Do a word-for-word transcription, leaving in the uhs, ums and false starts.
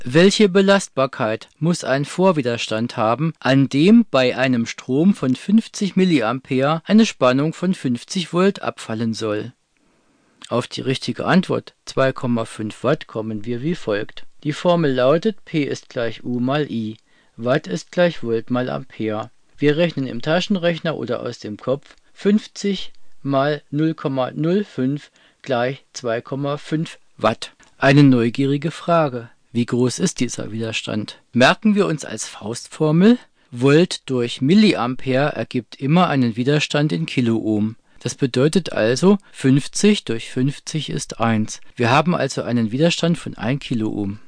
Welche Belastbarkeit muss ein Vorwiderstand haben, an dem bei einem Strom von fünfzig Milliampere eine Spannung von fünfzig Volt abfallen soll? Auf die richtige Antwort zwei Komma fünf Watt kommen wir wie folgt. Die Formel lautet, P ist gleich U mal I. Watt ist gleich Volt mal Ampere. Wir rechnen im Taschenrechner oder aus dem Kopf. fünfzig mal null Komma null fünf gleich zwei Komma fünf Watt. Eine neugierige Frage. Wie groß ist dieser Widerstand? Merken wir uns als Faustformel. Volt durch Milliampere ergibt immer einen Widerstand in Kiloohm. Das bedeutet also, fünfzig durch fünfzig ist eins. Wir haben also einen Widerstand von ein Kiloohm.